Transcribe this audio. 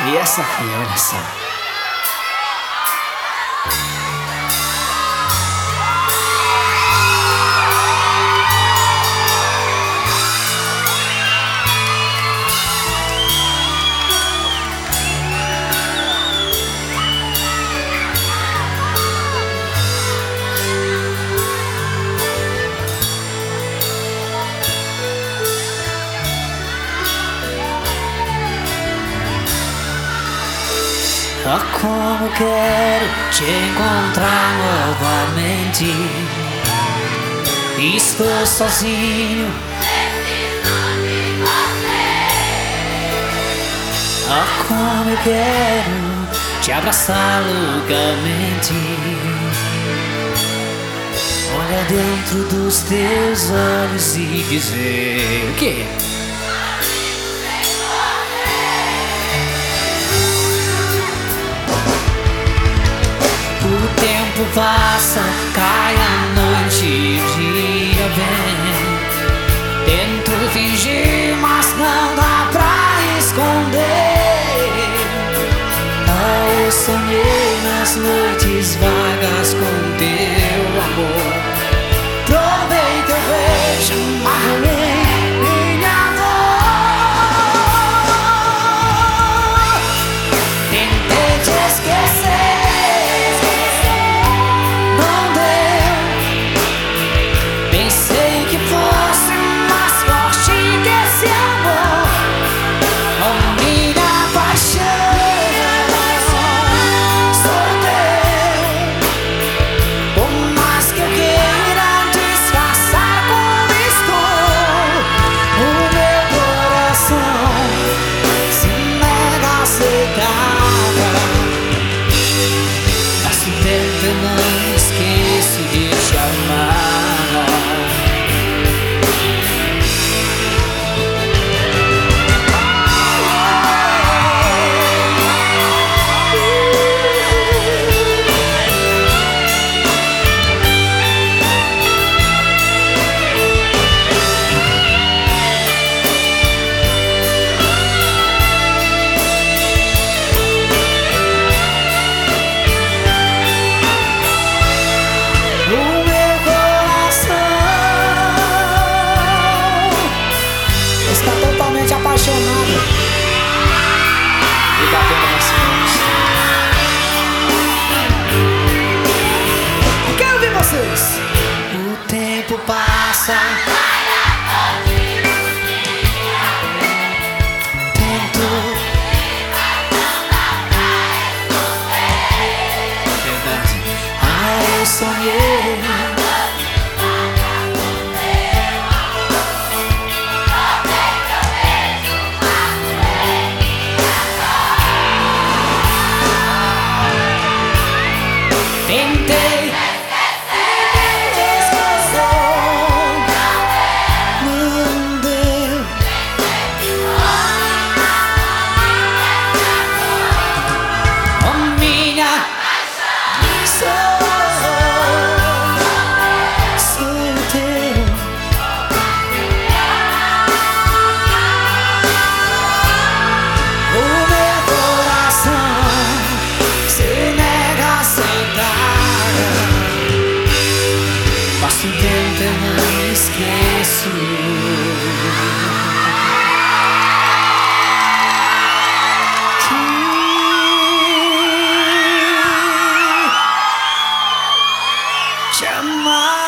E essa aqui, olha só. Oh, como quero te encontrar novamente. Estou sozinho. Oh, como eu quero te abraçar loucamente. Olha dentro dos teus olhos e dizer o quê? O tempo passa, cai a noite e o dia vem. Tento fingir, mas não dá pra esconder. Ah, eu sonhei nas noites vagas com teu amor. Provei teu beijo, amarrei minha dor. Tentei te esquecer. Eu não esqueço de te amar. Apaixonado e batendo nas mãos. Eu quero ouvir vocês. O tempo passa, tento. Verdade. Ah, eu sonhei. Tentei esquecer, não deu. Oh, minha sou teu. O meu coração se nega a aceitar. Passo o tempo, eu não esqueço. Que te amar.